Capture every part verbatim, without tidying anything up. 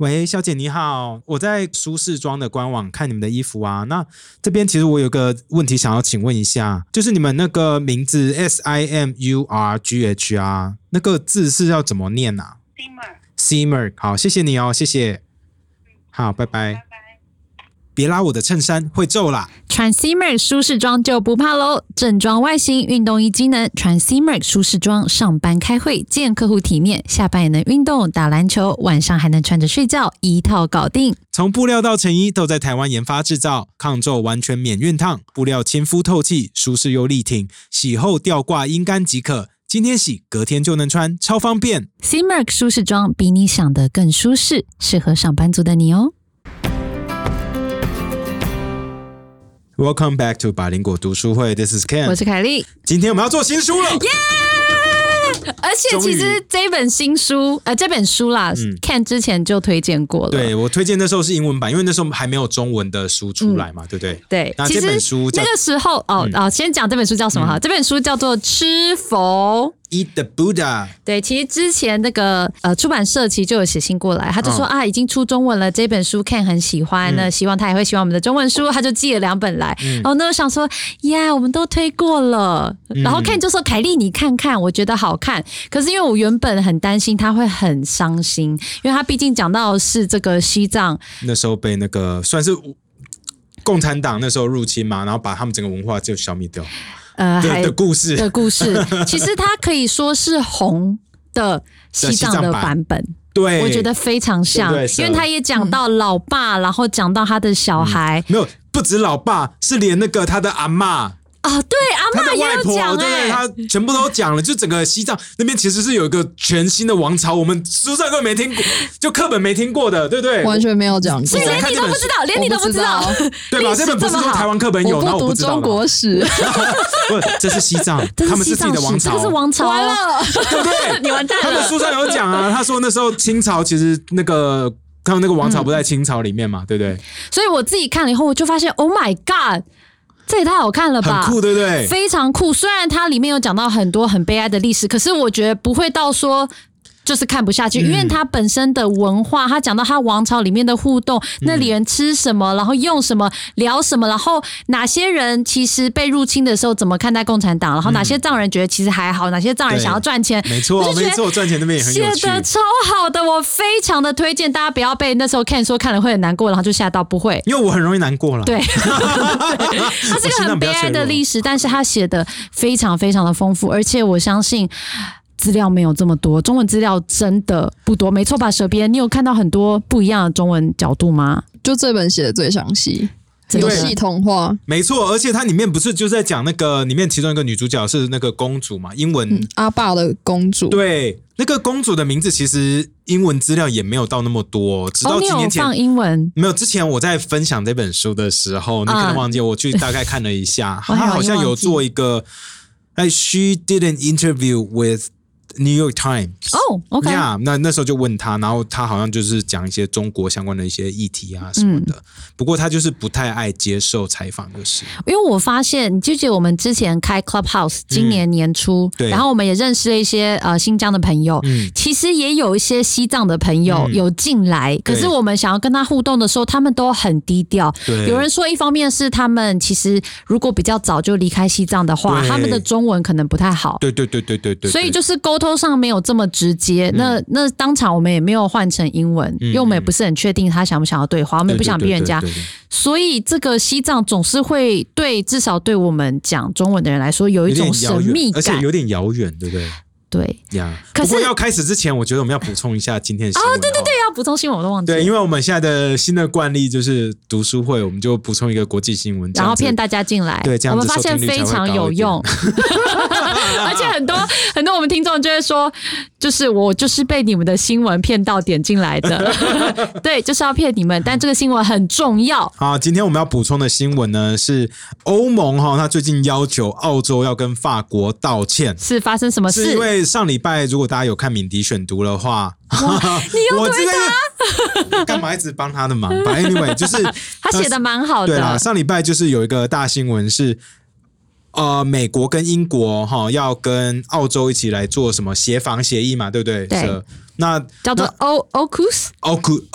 喂，小姐你好，我在舒适装的官网看你们的衣服啊。那这边其实我有个问题想要请问一下，就是你们那个名字 S I M U R G H 啊，那个字是要怎么念啊 ？Simmer， 好，谢谢你哦，谢谢。好，拜拜。拜拜。别拉我的衬衫，会皱啦。 穿 Simmer 舒适装就不怕喽，正装外形，运动衣机能，穿 Simmer 舒适装，上班开会见客户体面，下班也能运动打篮球，晚上还能穿着睡觉，一套搞定。 从布料到成衣都在台湾研发制造，抗皱完全免熨烫，布料亲肤透气，舒适又力挺，洗后吊挂阴干即可。今天洗，隔天就能穿，超方便。 Simmer 舒适装比你想的更舒适，适合上班族的你哦。 Welcome back to 百灵果读书会 This is Ken， 我是凯莉。 今天我们要做新书了，耶、 yeah! 而且其实这本新书，呃，这本书啦、嗯、，Ken 之前就推荐过了。 对，我推荐那时候是英文版，因为那时候还没有中文的书出来嘛，嗯、对不对？ 对。 那这本书那个时候，哦、嗯、哦，先讲这本书叫什么哈、嗯？这本书叫做《吃佛》。 Eat the Buddha。 对，其实之前那个呃出版社其实就有写信过来，他就说、哦、啊已经出中文了，这本书 Ken 很喜欢，那、嗯、希望他也会喜欢我们的中文书，他就寄了两本来。嗯、然后呢，我想说呀，我们都推过了，嗯、然后 Ken 就说凯莉你看看，我觉得好看。可是因为我原本很担心他会很伤心，因为他毕竟讲到的是这个西藏那时候被那个算是共产党那时候入侵嘛，然后把他们整个文化就消灭掉。呃，的, 的故事的故事，其实它可以说是红的西藏的版本。对，我觉得非常像，对对，因为他也讲到老爸，嗯、然后讲到他的小孩， 嗯、没有，不止老爸，是连那个他的阿嬷。 啊、哦，对，阿嬷也有讲， 对，他全部都讲了，就整个西藏那边其实是有一个全新的王朝，我们书上根本没听过，就课本没听过的，对不对？ 完全没有讲过， 所以连你都不知道，连你都不知道， 对吧？这本不是说台湾课本有， 我不读中国史， 不，这是西藏，他们是自己的王朝， 这是王朝， 完了， 对不对？ 你完蛋了。 他们书上有讲啊，他说那时候清朝其实那个他们那个王朝不在清朝里面嘛，嗯、对不对？ 所以我自己看了以后，我就发现 ，Oh my God！这也太好看了吧， 很酷，对不对？ 非常酷。虽然它里面有讲到很多很悲哀的历史，可是我觉得不会到说就是看不下去，嗯、因为它本身的文化，它讲到它王朝里面的互动，嗯、那里人吃什么，然后用什么，聊什么，然后哪些人其实被入侵的时候怎么看待共产党，然后哪些藏人觉得其实还好，哪些藏人想要赚钱， 没错，没错，赚钱那边也很有趣， 写的超好的，我非常的推荐大家不要被那时候 Ken 说看了会很难过，然后就吓到，不会， 因为我很容易难过了。 对，它是个很悲哀的历史，但是他写的非常非常的丰富，而且我相信。资料没有这么多，中文资料真的不多，没错吧？蛇边，你有看到很多不一样的中文角度吗？ 就这本写的最详细，有系统化， 没错。而且它里面不是就在讲那个里面其中一个女主角是那个公主嘛，英文、嗯、 阿爸的公主， 对，那个公主的名字其实英文资料也没有到那么多，直到几年前、 哦、你有放英文没有？之前我在分享这本书的时候，你可能忘记，我去大概看了一下，她好像有做一个，哎 ，She did an interview with。New York Times 哦、oh, ，OK， yeah, 那那时候就问他，然后他好像就是讲一些中国相关的一些议题啊什么的、嗯，不过他就是不太爱接受采访的事。 因为我发现，你记不记得我们之前开 Clubhouse， 今年年初，嗯、然后我们也认识了一些呃新疆的朋友、嗯，其实也有一些西藏的朋友有进来、嗯，可是我们想要跟他互动的时候，他们都很低调。有人说，一方面是他们其实如果比较早就离开西藏的话，他们的中文可能不太好。 对对对对 对, 对， 所以就是沟通上没有这么直接，嗯、那那当场我们也没有换成英文、嗯，因为我们也不是很确定他想不想要对话，我们也不想逼人家，所以这个西藏总是会对至少对我们讲中文的人来说有一种神秘感， 而且有点遥远，对不对？ 对呀，可是不过要开始之前，我觉得我们要补充一下今天的新闻。 哦，对对对，要补充新闻我都忘记了。 对，因为我们现在的新的惯例就是读书会，我们就补充一个国际新闻， 然后骗大家进来。 对，这样子我们发现非常有用，而且很多很多我们听众就会说，就是我就是被你们的新闻骗到点进来的，对，就是要骗你们，但这个新闻很重要。 好，今天我们要补充的新闻呢是欧盟哈，他最近要求澳洲要跟法国道歉， 是发生什么事？ 是因为上礼拜如果大家有看敏迪选读的话， 你有推他？ 干嘛一直帮他的忙？反正 anyway 就是他写的蛮好的。 对啦，上礼拜就是有一个大新闻是。呃，美国跟英国哈要跟澳洲一起来做什么协防协议嘛，对不对？ 对， 那叫做 O O C U S O C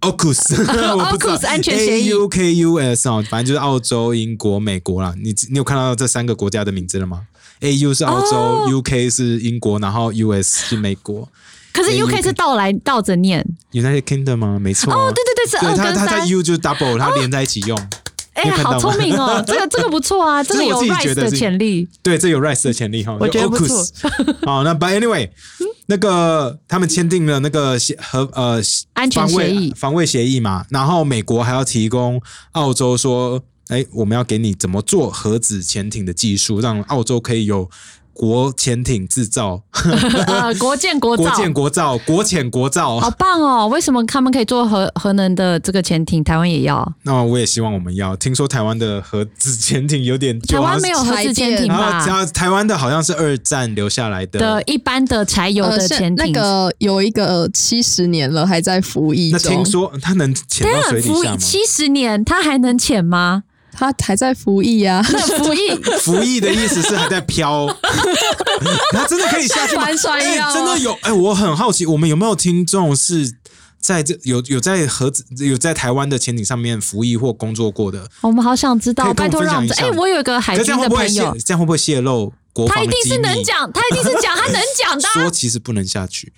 A U K U S， 我不知道 A U K U S 安全协议 A U K U S 哦，反正就是澳洲、英国、美国啦。你你有看到这三个国家的名字了吗 ？A U 是澳洲、哦、，U K 是英国，然后 U S 是美国。 可是 U K 是倒来倒着念 ，United Kingdom 吗？没错、啊。 哦，对对对，是二跟三。 它它在 U 就是 double， 它连在一起用。 哎、欸，好聪明哦！这个这个不错啊，这个有 rise 的潜力。 对，这有 rise 的潜力哈， 我觉得不错。 好，那 But anyway， 那个他们签订了那个和呃安全协议、 防卫协议嘛，然后美国还要提供澳洲说，哎，我们要给你怎么做核子潜艇的技术，让澳洲可以有。国潜艇制造， 呃，国建国造， 国建国造，国潜国造， 好棒哦！为什么他们可以做核核能的这个潜艇，台湾也要？ 那我也希望我们要。听说台湾的核子潜艇有点， 台湾没有核子潜艇吧？ 然后台湾的好像是二战留下来的的一般的柴油的潜艇， 呃、那个有一个七十年了还在服役中。 那听说它能潜到水底下吗？ 七十年，它还能潜吗？ 他还在服役啊， 服役服役的意思是还在飘，他真的可以下去吗？哎、欸，真的有哎、欸，我很好奇，我们有没有听众是在这有有在核子有在台湾的潜艇上面服役或工作过的？ 我们好想知道，拜托让我们哎、欸，我有一个海军的朋友， 这样会不会泄露国防机密？ 他一定是能讲，他一定是讲，他能讲的、啊。 说其实不能下去。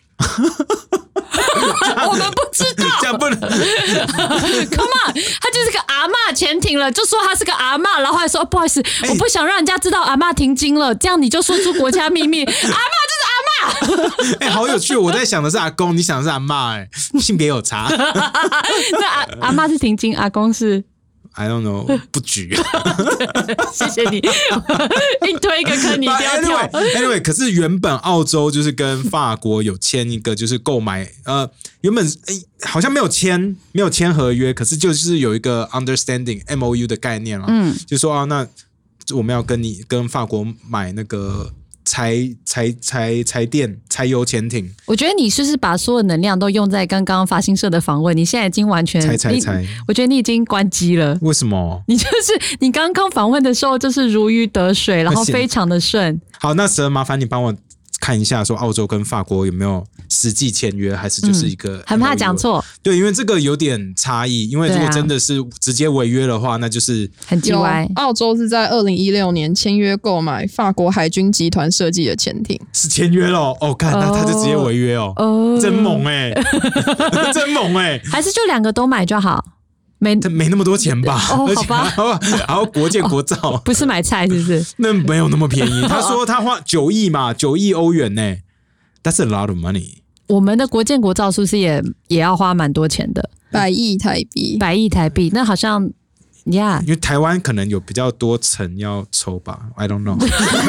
我们不知道， 这样不能。Come on， 他就是个阿嬷潜艇了，就说他是个阿嬷，然后还说不好意思，欸、我不想让人家知道阿嬷停经了，这样你就说出国家秘密。阿嬷就是阿嬷。 哎、欸，好有趣！我在想的是阿公，你想的是阿嬷、欸，哎，性别有差。 那阿阿嬷是停经，阿公是。 I don't know， 不举。 谢谢你，硬推一个坑，你一定要跳。 Anyway，, anyway 可是原本澳洲就是跟法国有签一个，就是购买呃，原本、欸、好像没有签，没有签合约，可是就是有一个 understanding M O U 的概念了，嗯，就说啊，那我们要跟你跟法国买那个。柴柴柴柴电柴油潜艇， 我觉得你是不是把所有能量都用在刚刚发新社的访问？你现在已经完全柴柴柴， 我觉得你已经关机了。 为什么？ 你就是你刚刚访问的时候就是如鱼得水，然后非常的顺。 好，那蛇麻烦你帮我看一下，说澳洲跟法国有没有实际签约，还是就是一个、嗯、 很怕讲错？ 对，因为这个有点差异。因为如果真的是直接违约的话，那就是很叽歪。 澳洲是在二零一六年签约购买法国海军集团设计的潜艇， 是签约了哦。看，那他就直接违约哦，哦真猛哎、欸，真猛哎、欸！ 还是就两个都买就好。没他没那么多钱吧？ 哦，好吧， 然后国建国造、 哦，不是买菜是不是？ 那没有那么便宜。他说他花九亿嘛，九亿欧元呢、欸、，That's a lot of money。 我们的国建国造是不是也也要花蛮多钱的？ 百亿台币， 百亿台币，那好像呀， yeah 因为台湾可能有比较多层要抽吧 ，I don't know 。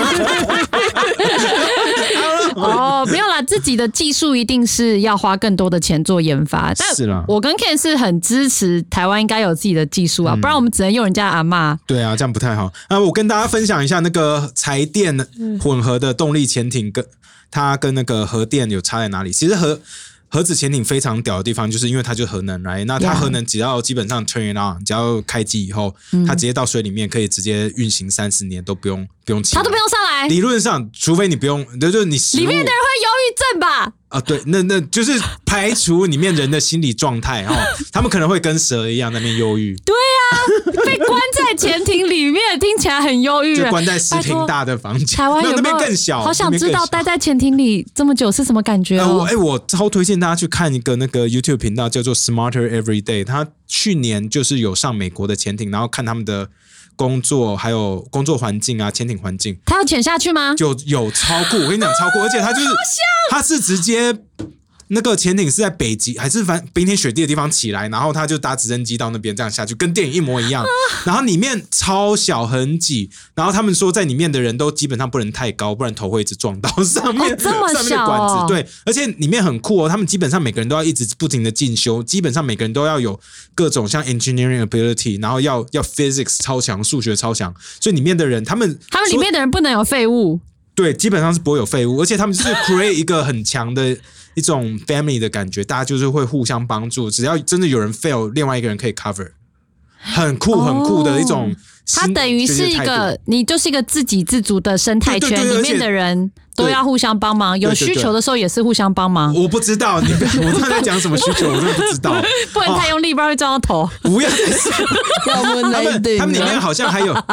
哦，没有啦，自己的技术一定是要花更多的钱做研发。但是啦， 我跟 Ken 是很支持台湾应该有自己的技术啊、嗯，不然我们只能用人家阿嬷。 对啊，这样不太好。啊，我跟大家分享一下那个柴电混合的动力潜艇跟它跟那个核电有差在哪里？其实核核子潜艇非常屌的地方，就是因为它就核能来，那它核能只要基本上 turn it on， 只要开机以后，嗯、它直接到水里面可以直接运行三十年都不用不用起来， 它都不用上来。 理论上，除非你不用，就是你里面的人会忧郁症吧？ 啊，对，那那就是排除里面人的心理状态哈，他们可能会跟蛇一样在那边忧郁。 对啊，被关在潜艇里面，听起来很忧郁。 就关在十平大的房间， 台湾有没有那边更小？ 好想知道待在潜艇里这么久是什么感觉、哦？ 呃，我哎，我超推荐大家去看一个那个 YouTube 频道，叫做 Smarter Everyday。他去年就是有上美国的潜艇，然后看他们的工作还有工作环境啊，潜艇环境。 他要潜下去吗？ 就有超酷，我跟你讲超酷，而且他就是他是直接。那个潜艇是在北极还是反冰天雪地的地方起来，然后他就搭直升机到那边这样下去，跟电影一模一样。然后里面超小很挤，然后他们说在里面的人都基本上不能太高，不然头会一直撞到上面、 哦、这么小、哦、 上面的管子。对，而且里面很酷哦，他们基本上每个人都要一直不停的进修，基本上每个人都要有各种像 engineering ability， 然后要要 physics 超强，数学超强，所以里面的人他们他们里面的人不能有废物。 对，基本上是不会有废物，而且他们就是 create 一个很强的一种 family 的感觉，大家就是会互相帮助，只要真的有人 fail， 另外一个人可以 cover， 很酷很酷的一种。 它等于是一个，你就是一个自给自足的生态圈，里面的人都要互相帮忙，有需求的时候也是互相帮忙。 我不知道你，我刚才在讲什么需求，我真的不知道。 不能太用力，不然会撞到头。 不要再说， 要不他们他们里面好像还有， 哦，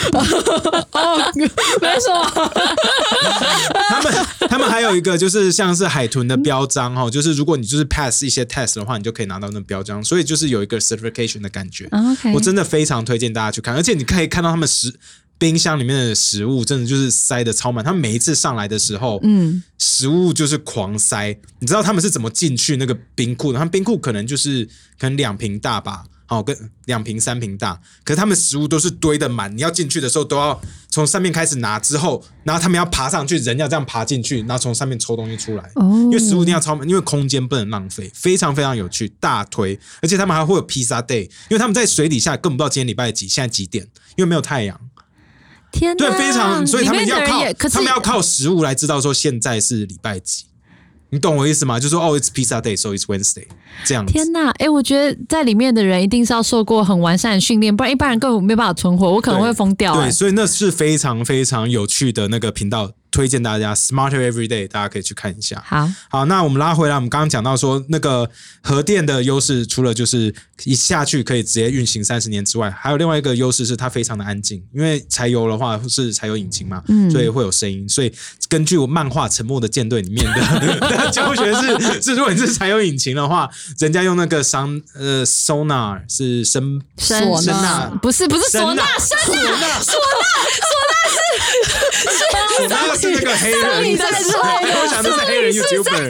没错， 他们他们还有一个就是像是海豚的标章哈，就是如果你就是 pass 一些 test 的话，你就可以拿到那标章，所以就是有一个 certification 的感觉。 Okay. 我真的非常推荐大家去看，而且你可以看到他们食冰箱里面的食物真的就是塞得超满，他们每一次上来的时候，嗯，食物就是狂塞。你知道他们是怎么进去那个冰库的？他们冰库可能就是可能两坪大吧，好、哦，跟两坪三坪大，可是他们食物都是堆得满，你要进去的时候都要从上面开始拿，之后，然后他们要爬上去，人要这样爬进去，然后从上面抽东西出来，哦、因为食物一定要超满，因为空间不能浪费，非常非常有趣，大推，而且他们还会有披萨 day， 因为他们在水底下根本不知道今天礼拜几，现在几点，因为没有太阳。 天哪， 对，非常，所以他们要靠他们要靠食物来知道说现在是礼拜几，你懂我意思吗？就说哦 ，it's pizza day, so it's Wednesday， 这样子。 天哪，哎、欸，我觉得在里面的人一定是要受过很完善的训练，不然一般人根本没有办法存活，我可能会疯掉、欸。 对，所以那是非常非常有趣的那个频道。推荐大家 Smarter Everyday， 大家可以去看一下。 好， 好，那我们拉回来，我们刚刚讲到说，那个核电的优势，除了就是一下去可以直接运行三十年之外，还有另外一个优势是它非常的安静，因为柴油的话是柴油引擎嘛，嗯、所以会有声音。所以根据我漫画《沉默的舰队》里面的教学是，是如果你是柴油引擎的话，人家用那个声呃 sonar 是声声声呐， 不是不是唢呐，声呐，唢呐，唢呐是。 唢呐是那个黑人， 你在说， 我想的是黑人 YouTuber。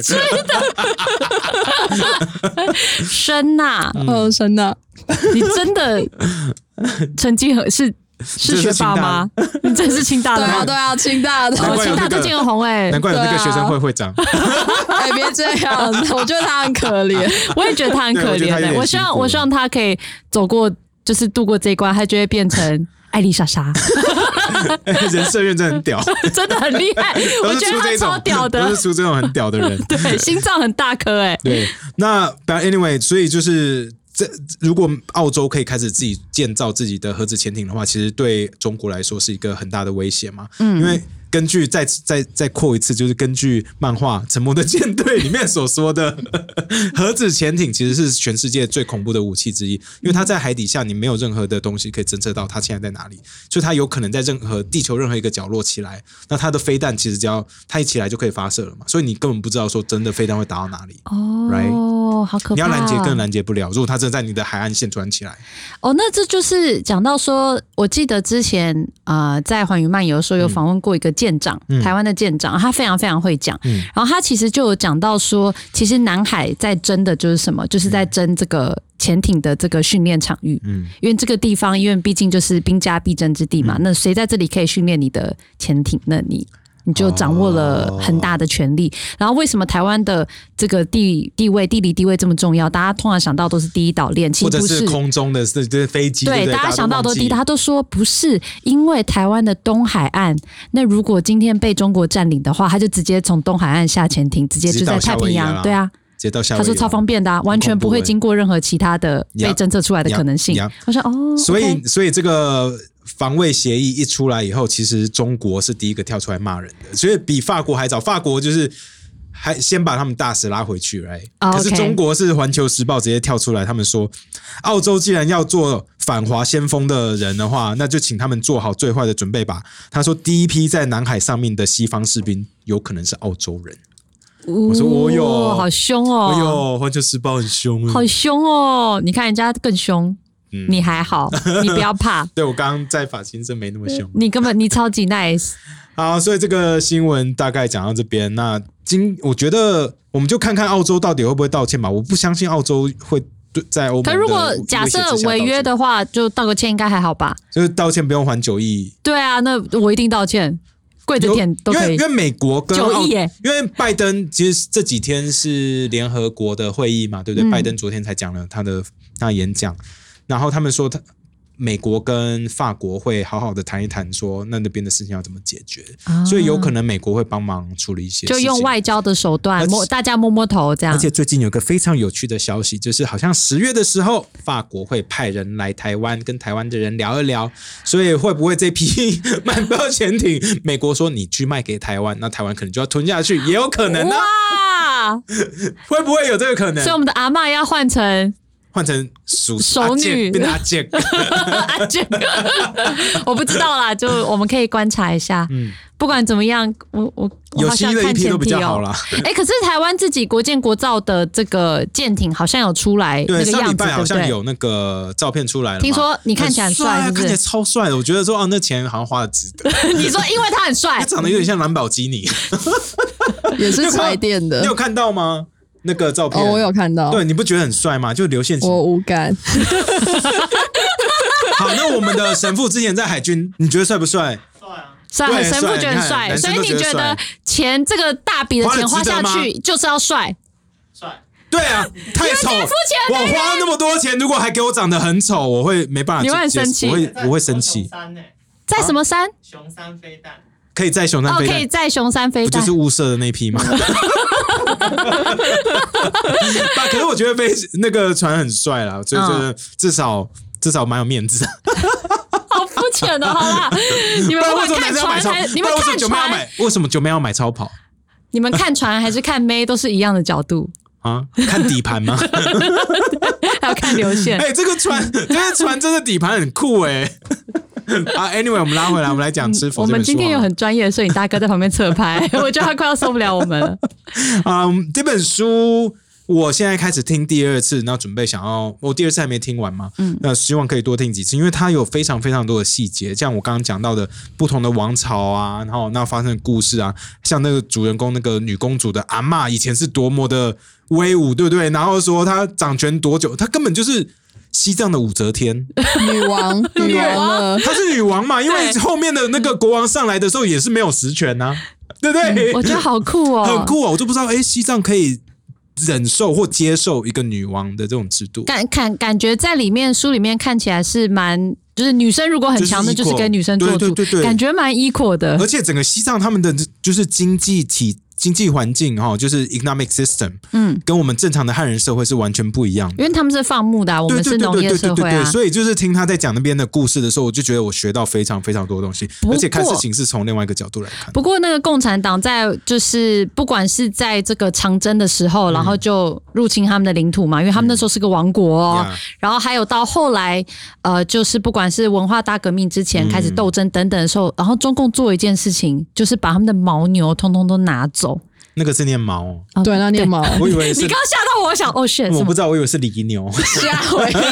声呐， 哦，声呐， 你真的成绩很是是学霸吗？你真是清大的吗？ 对啊，对啊，清大的， 哦，清大最近很红哎， 难怪有那个学生会会长。 哎，别这样，我觉得他很可怜， 我也觉得他很可怜的。我希望，我希望他可以走过，就是度过这一关，他就会变成艾丽莎莎。 人设院真的很屌， 真的很厉害，我觉得他超屌的， 都是出这种很屌的人， 对，心脏很大颗哎。 对，那 but anyway， 所以就是这如果澳洲可以开始自己建造自己的核子潜艇的话，其实对中国来说是一个很大的威胁嘛，嗯，因为。根据再再再扩一次，就是根据漫画《沉默的舰队》里面所说的，核子潜艇其实是全世界最恐怖的武器之一，因为它在海底下，你没有任何的东西可以侦测到它现在在哪里，所以它有可能在任何地球任何一个角落起来，那它的飛弹其实只要它一起来就可以发射了嘛，所以你根本不知道说真的飛弹会打到哪里。 哦， right? 好可怕！ 你要拦截更拦截不了，如果它真的在你的海岸线突然起来。 哦，那这就是讲到说，我记得之前呃在环宇漫游的时候有访问过一个舰长，嗯、台湾的舰长，他非常非常会讲。嗯、然后他其实就有讲到说，其实南海在争的就是什么，就是在争这个潜艇的这个训练场域。嗯，因为这个地方，因为毕竟就是兵家必争之地嘛，嗯、那谁在这里可以训练你的潜艇，那你。你就掌握了很大的权力， oh. 然后为什么台湾的这个地地位、地理地位这么重要？大家通常想到都是第一岛链，其实不是， 或者是空中的是就是飞机， 对， 对， 大家想到都第一，他都说不是，因为台湾的东海岸，那如果今天被中国占领的话，他就直接从东海岸下潜艇，直接就在太平洋，对啊。 直接到夏威夷， 他说超方便的、啊，完全不会经过任何其他的被侦测出来的可能性。我说哦， 所以、 okay、 所以这个防卫协议一出来以后，其实中国是第一个跳出来骂人的，所以比法国还早。法国就是还先把他们大使拉回去，来、right? ，oh, okay、 可是中国是《环球时报》直接跳出来，他们说，澳洲既然要做反华先锋的人的话，那就请他们做好最坏的准备吧。他说，第一批在南海上面的西方士兵有可能是澳洲人。我说哦哟， 好凶哦！ 哎呦，环球时报很凶， 好凶哦！你看人家更凶，嗯、你还好，你不要怕。 对我刚刚在法新社没那么凶， 你根本你超级 nice。 好，所以这个新闻大概讲到这边。那今我觉得我们就看看澳洲到底会不会道歉吧。我不相信澳洲会在欧盟的威胁之下道歉。 可如果假设违约的话，就道个歉应该还好吧？ 就是道歉不用还九亿。 对啊，那我一定道歉。跪着舔都可以， 因为因为美国跟九亿耶， 因为拜登其实这几天是联合国的会议嘛，对不对？ 嗯、 拜登昨天才讲了他的他的演讲，然后他们说他美国跟法国会好好的谈一谈说那那边的事情要怎么解决、 啊、 所以有可能美国会帮忙处理一些事情， 就用外交的手段摸大家摸摸头这样。 而且最近有个非常有趣的消息，就是好像十月的时候法国会派人来台湾跟台湾的人聊一聊，所以会不会这批满标潜艇美国说你去卖给台湾，那台湾可能就要吞下去，也有可能啊。 哇会不会有这个可能？ 所以我们的阿嬷要换成换成熟熟女变阿健阿健我不知道啦，就我们可以观察一下、嗯、不管怎么样我我有新的一批都比较好啦、 欸、可是台湾自己国建国造的这个舰艇好像有出来那个样子， 对，上礼拜好像对对有那个照片出来了，听说你看起来很帅、啊、是不是看起来超帅的，我觉得说、啊、那钱好像花的值得你说因为他很帅， 他长得有点像兰博基尼也是彩电的， 你有看到吗？那个照片、 哦、我有看到， 对，你不觉得很帅吗？就流线型， 我无感好，那我们的神父之前在海军，你觉得帅不帅？ 帅啊，帅，神父觉得很帅，所以你觉得钱这个大笔的钱花下去就是要帅？帅， 对啊，太丑，我花那么多钱，如果还给我长得很丑，我会没办法， 你会很生气， 我会我会生气。 在什么山？ 熊山飞弹。 可以在熊山飞弹、 哦、可以在熊山飞弹， 不就是雾社的那批吗？可是我觉得飞那个船很帅啦，所以觉得至少、嗯、至少蛮有面子。 好肤浅哦，好啦，你们不管看船还你们看船， 为什么九妹要买超跑？ 你们看船还是看妹都是一样的角度啊？看底盘吗？ 还要看流线。 哎、欸，这个船，这个船真的底盘很酷哎、欸。啊 ，Anyway， 我们拉回来，我们来讲吃佛、嗯。 我们今天有很专业的摄影大哥在旁边侧拍，我觉得他快要受不了我们了。 嗯，这本书我现在开始听第二次，然后准备想要，我第二次还没听完嘛，嗯，那希望可以多听几次，因为它有非常非常多的细节，像我刚刚讲到的不同的王朝啊，然后那发生的故事啊，像那个主人公那个女公主的阿嬷以前是多么的威武，对不对？然后说她掌权多久，她根本就是西藏的武则天， 女王，女王了， 她是女王嘛？因为后面的那个国王上来的时候也是没有实权呐、啊，对不对、 嗯？我觉得好酷哦， 很酷哦！我就不知道，哎，西藏可以忍受或接受一个女王的这种制度， 感感感觉在里面书里面看起来是蛮，就是女生如果很强的，就是给女生做主， 对对对对， 感觉蛮 equal 的。 而且整个西藏他们的就是经济体。经济环境哈，就是 economic system， 嗯，跟我们正常的汉人社会是完全不一样的， 因为他们是放牧的、啊，我们是农业社会啊， 所以就是听他在讲那边的故事的时候，我就觉得我学到非常非常多的东西，而且看事情是从另外一个角度来看。 不过那个共产党在就是不管是在这个长征的时候，然后就入侵他们的领土嘛，因为他们那时候是个王国哦，嗯、然后还有到后来呃，就是不管是文化大革命之前开始斗争等等的时候，嗯、然后中共做一件事情，就是把他们的牦牛通通都拿走。 那个是念毛、 哦，对，那念毛。 我以为是你刚吓到我，我想哦 shit， 我不知道，我以为是犁牛。 吓回，犁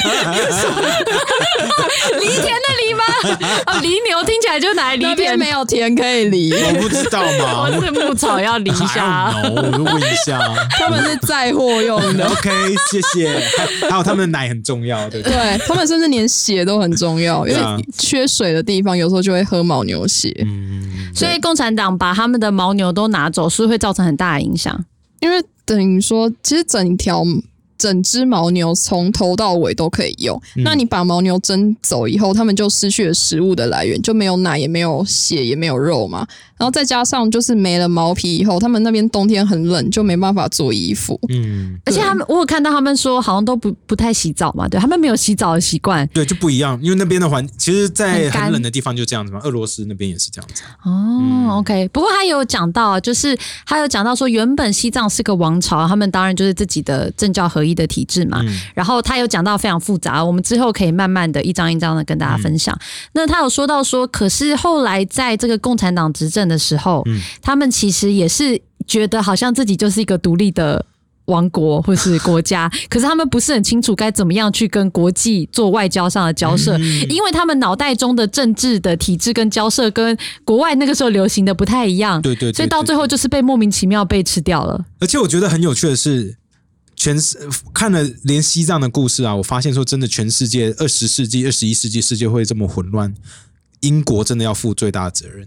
田的犁吗？哦，犁牛听起来就拿来犁田， 那边没有田可以犁。 我不知道嘛， 我是牧草要犁一下。 我就问一下， 他们是载货用的。 OK， 谢谢。还有他们的奶很重要，对不对？ 对，他们甚至连血都很重要，因为缺水的地方有时候就会喝牦牛血。 嗯， 所以共产党把他们的牦牛都拿走，是会造成很大的影响。 因为等于说，其实整条整只牦牛从头到尾都可以用。嗯、那你把牦牛蒸走以后，他们就失去了食物的来源，就没有奶，也没有血，也没有肉嘛。然后再加上就是没了毛皮以后，他们那边冬天很冷，就没办法做衣服。 嗯， 而且他们我有看到他们说，好像都不不太洗澡嘛，对他们没有洗澡的习惯。 对，就不一样，因为那边的环，其实，在很冷的地方就这样子嘛。俄罗斯那边也是这样子。 哦、嗯、，OK。不过他有讲到，就是他有讲到说，原本西藏是个王朝，他们当然就是自己的政教合一的体制嘛。嗯、然后他有讲到非常复杂，我们之后可以慢慢的一张一张的跟大家分享。嗯、那他有说到说，可是后来在这个共产党执政的时候，嗯、他们其实也是觉得好像自己就是一个独立的王国或是国家，可是他们不是很清楚该怎么样去跟国际做外交上的交涉，嗯、因为他们脑袋中的政治的体制跟交涉跟国外那个时候流行的不太一样， 对 对, 对, 对, 对， 所以到最后就是被莫名其妙被吃掉了。 而且我觉得很有趣的是，全看了连西藏的故事啊，我发现说真的，全世界二十世纪、二十一世纪世界会这么混乱，英国真的要负最大的责任。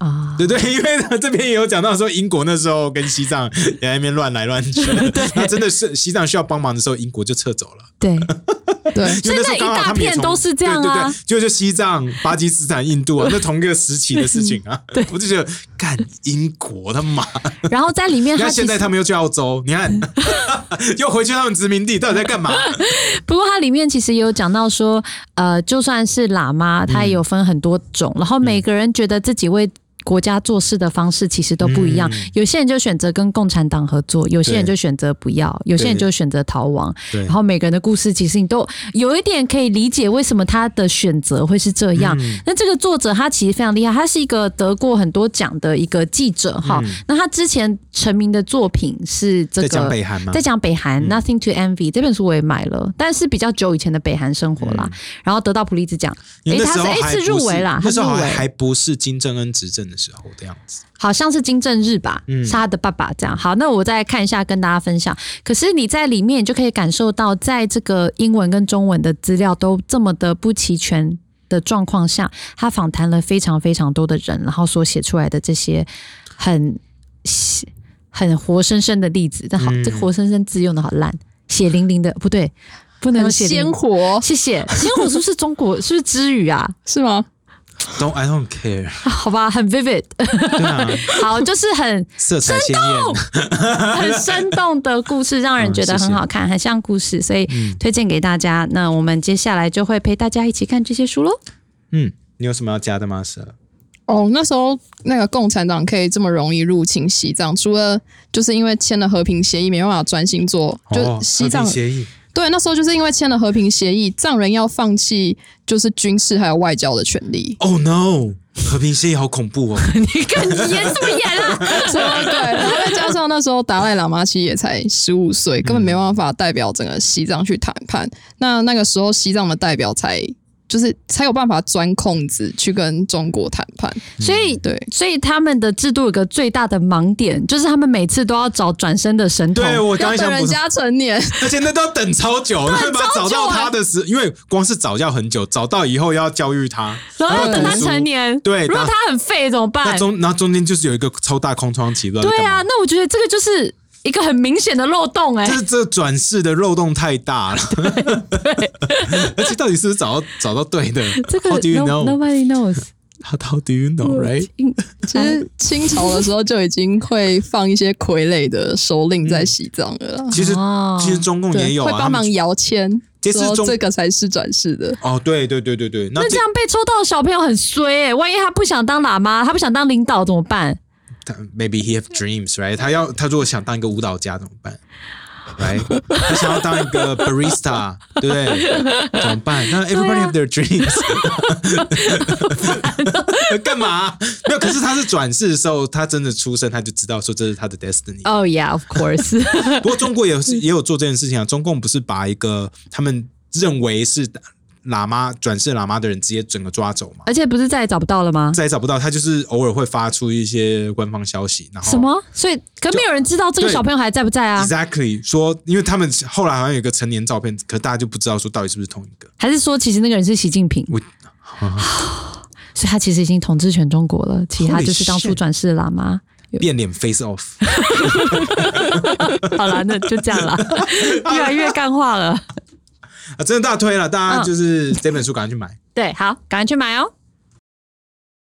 啊， 对对，因为这边也有讲到说，英国那时候跟西藏也在那边乱来乱去，那真的是西藏需要帮忙的时候，英国就撤走了。 对对， 现在一大片都是这样啊， 对对对，就就西藏、巴基斯坦、印度啊，那同一个时期的事情啊。对，我就觉得干英国他妈， 然后在里面他， 你看现在他们又去澳洲，你看又回去他们殖民地，到底在干嘛？ 不过它里面其实也有讲到说，呃，就算是喇嘛，它也有分很多种，嗯、然后每个人觉得自己为国家做事的方式其实都不一样，嗯、有些人就选择跟共产党合作，有些人就选择不要，有些人就选择逃亡。然后每个人的故事其实你都有一点可以理解为什么他的选择会是这样。嗯、那这个作者他其实非常厉害，他是一个得过很多奖的一个记者哈。嗯、那他之前成名的作品是这个在讲北韩吗？在讲北韩、嗯、Nothing to Envy 这本书我也买了，但是比较久以前的北韩生活啦。嗯、然后得到普利兹奖，哎，他是哎是入围啦， 那时候还还不是金正恩执政的时候的样子， 好像是金正日吧，嗯、是他的爸爸这样。好，那我再看一下，跟大家分享。可是你在里面，你就可以感受到，在这个英文跟中文的资料都这么的不齐全的状况下，他访谈了非常非常多的人，然后所写出来的这些很很活生生的例子。但好，嗯、这个活生生字用的好烂，血淋淋的，不对，不能有血淋淋， 鲜活。 谢谢，鲜活是不是中国？是不是支语啊？ 是吗 ？Don't I don't care。 好吧，很 vivid。对啊，好，就是很色彩鲜艳， 很生动的故事，让人觉得很好看，嗯、很像故事，所以推荐给大家。嗯、那我们接下来就会陪大家一起看这些书喽。 嗯，你有什么要加的吗？是哦，那时候那个共产党可以这么容易入侵西藏，除了就是因为签了和平协议，没办法专心做，就西藏、 哦、和平协议。 对，那时候就是因为签了和平协议，藏人要放弃就是军事还有外交的权利。 Oh no！ 和平协议好恐怖哦！ 你看你演什么演啊？ 对，然后再加上那时候达赖喇嘛其实也才十五岁，根本没办法代表整个西藏去谈判。嗯、那那个时候西藏的代表才。就是才有办法钻空子去跟中国谈判， 所以对， 所以他们的制度有个最大的盲点，就是他们每次都要找转身的神童， 对我刚想等人家成年， 而且那都要等超久，他把找到他的时，因为光是找要很久，找到以后要教育他， 然后等他成年， 对， 如果他很废怎么办？ 那中然后中间就是有一个超大空窗期，对啊，那我觉得这个就是一个很明显的漏洞哎、欸， 就是这转世的漏洞太大了，对，对而且到底是不是找到找到对的？ 这个 How do you know? Nobody knows. How, how do you know, right? 其实清朝的时候就已经会放一些傀儡的首领在西藏了啦。 嗯、其实、哦、其实中共也有、啊、 会帮忙摇签，说这个才是转世的。 哦，对对对对对， 那这样被抽到的小朋友很衰哎、欸，万一他不想当喇嘛，他不想当领导怎么办 ？Maybe he have dreams, right? 他要他如果想当一个舞蹈家怎么办 ？Right? 他想要当一个 barista， 对不对？怎么办？那 everybody have their dreams 。干嘛？没有，可是他是转世的时候，他真的出生，他就知道说这是他的 destiny。 Oh yeah, of course 。 不过中国也是也有做这件事情啊。中共不是把一个他们认为是喇嘛转世喇嘛的人直接整个抓走嘛？ 而且不是再也找不到了吗？ 再也找不到，他就是偶尔会发出一些官方消息，然后什么？所以可没有人知道这个小朋友还在不在啊 ？Exactly， 说因为他们后来好像有一个成年照片，可大家就不知道说到底是不是同一个， 还是说其实那个人是习近平？我所以他其实已经统治全中国了，其实他就是当初转世的喇嘛。 变脸 face off。 好了，那就这样了，越来越干话了。 啊，真的大推了，大家就是这本书赶快去买。 对，好，赶快去买哦。